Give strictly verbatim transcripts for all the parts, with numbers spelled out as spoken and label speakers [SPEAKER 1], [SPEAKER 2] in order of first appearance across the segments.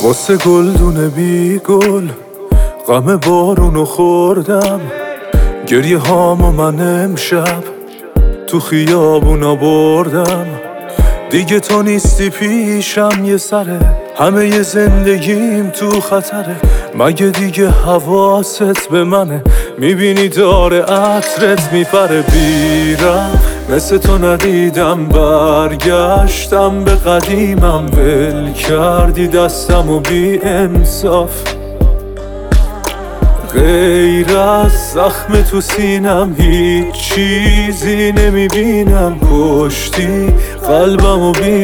[SPEAKER 1] واسه گلدون بی گل غم بارونو خوردم، گریه هامو من امشب تو خیابونا بردم. دیگه تو نیستی پیشم، یه سره همه ی زندگیم تو خطره. مگه دیگه حواست به منه؟ میبینی داره عطرت میپره. بیرم مثل تو ندیدم، برگشتم به قدیمم، ول کردی دستم و بی انصاف. غیر از زخم تو سینم هیچ چیزی نمیبینم، کشتی قلبم و بی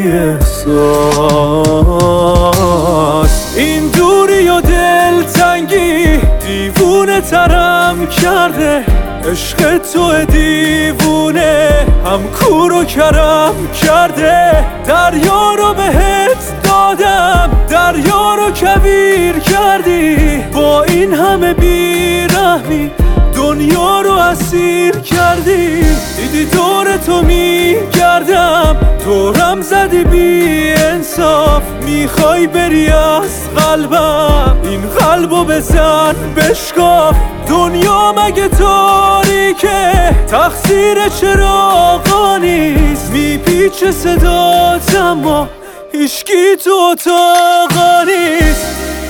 [SPEAKER 1] احساس. این دوری و دلتنگی دیوونه ترم کرده، عشق تو دیوونه هم کور و کرم کرده. دریا رو بهت دادم، دریا رو کویر کردی، با این همه بیرحمی دنیا رو اسیر کردی. دیدی دور تو میگردم، دورم زدی بی انصاف. میخوای بری از قلبم، این قلبو بزن بشکاف. دنیا مگه تاریکه؟ تقصیر چراغا نیست. میپیچه صدات اما هیچکی تو اتاقا نیست.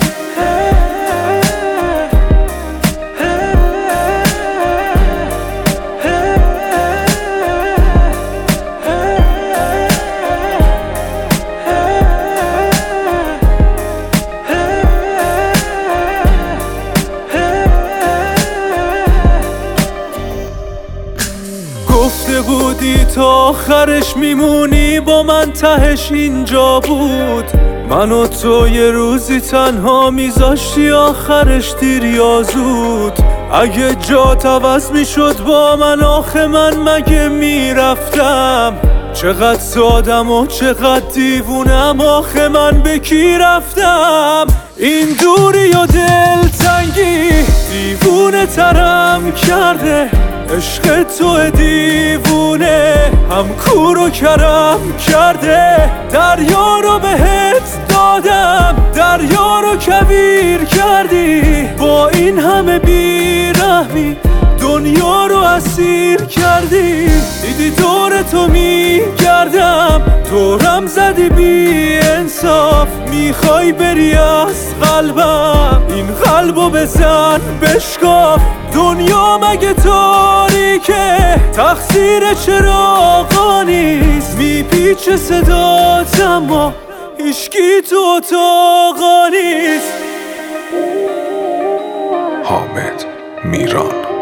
[SPEAKER 1] گفته بودی تا آخرش میمونی با من، تهش اینجا بود. من و تو یه روزی تنها میذاشتی، آخرش دیر یا زود. اگه جات عوض میشد با من، آخه من مگه میرفتم؟ چقدر سادم و چقدر دیوونم، آخه من به کی رفتم؟ این دوری و دلتنگی دیوونه ترم کرده، عشق تو دیوونه هم کور و کرم کرده. دریا رو بهت دادم، دریا رو کویر کردی، با این همه بیرحمی دنیا رو اسیر کردی. دیدی دور تو میگردم، دورم زدی بی انصاف. میخوای بری از قلبم، این قلبو بزن بشکاف. دنیا مگه تاریکه؟ تقصیر چراغا نیست. میپیچه صدات اما هیچکی تو اتاقا نیست.
[SPEAKER 2] حامد میران.